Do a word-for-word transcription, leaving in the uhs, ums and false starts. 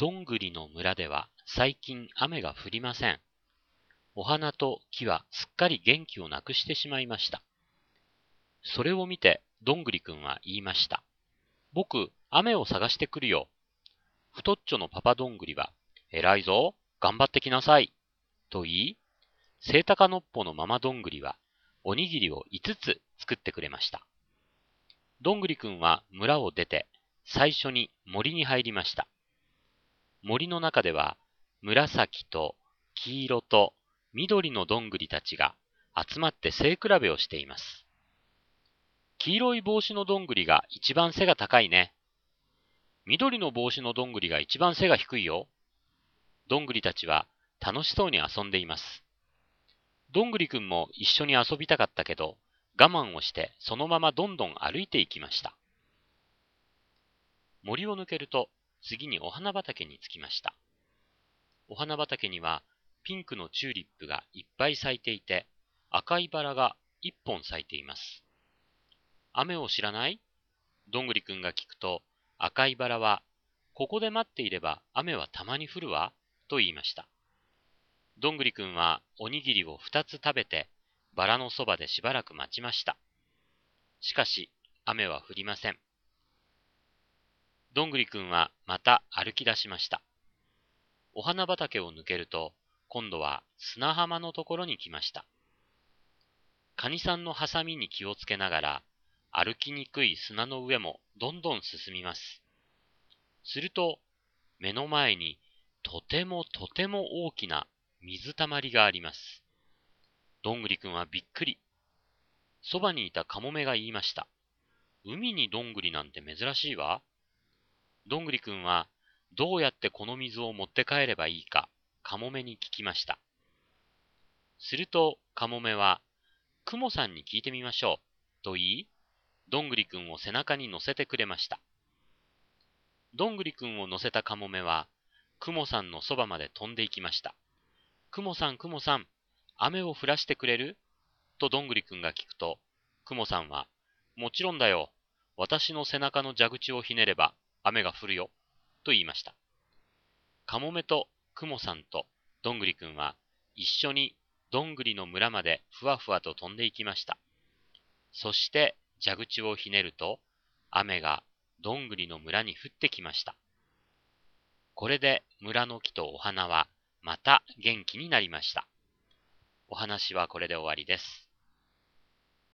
どんぐりの村では最近雨が降りません。お花と木はすっかり元気をなくしてしまいました。それを見てどんぐりくんは言いました。僕、雨を探してくるよ。太っちょのパパどんぐりは、偉いぞ、頑張ってきなさい。と言い、セイタカノッポのママどんぐりは、おにぎりをいつつ作ってくれました。どんぐりくんは村を出て、最初に森に入りました。森の中では、紫と黄色と緑のどんぐりたちが集まって背比べをしています。黄色い帽子のどんぐりが一番背が高いね。緑の帽子のどんぐりが一番背が低いよ。どんぐりたちは楽しそうに遊んでいます。どんぐりくんも一緒に遊びたかったけど、我慢をしてそのままどんどん歩いていきました。森を抜けると次にお花畑に着きました。お花畑にはピンクのチューリップがいっぱい咲いていて、赤いバラがいっぽん咲いています。雨を知らない？どんぐりくんが聞くと、赤いバラは、ここで待っていれば雨はたまに降るわ、と言いました。どんぐりくんはおにぎりをふたつ食べて、バラのそばでしばらく待ちました。しかし、雨は降りません。どんぐりくんはまた歩き出しました。お花畑を抜けると、今度は砂浜のところに来ました。カニさんのハサミに気をつけながら、歩きにくい砂の上もどんどん進みます。すると、目の前にとてもとても大きな水たまりがあります。どんぐりくんはびっくり。そばにいたカモメが言いました。海にどんぐりなんて珍しいわ。どんぐりくんはどうやってこの水を持って帰ればいいか、カモメに聞きました。するとカモメは、クモさんに聞いてみましょう、と言い、どんぐりくんを背中に乗せてくれました。どんぐりくんを乗せたカモメは、クモさんのそばまで飛んでいきました。クモさん、クモさん、雨を降らしてくれる？とどんぐりくんが聞くと、クモさんは、もちろんだよ。私の背中の蛇口をひねれば雨が降るよ。と言いました。カモメとクモさんとどんぐりくんは一緒にどんぐりの村までふわふわと飛んでいきました。そして蛇口をひねると、雨がどんぐりの村に降ってきました。これで村の木とお花はまた元気になりました。お話はこれで終わりです。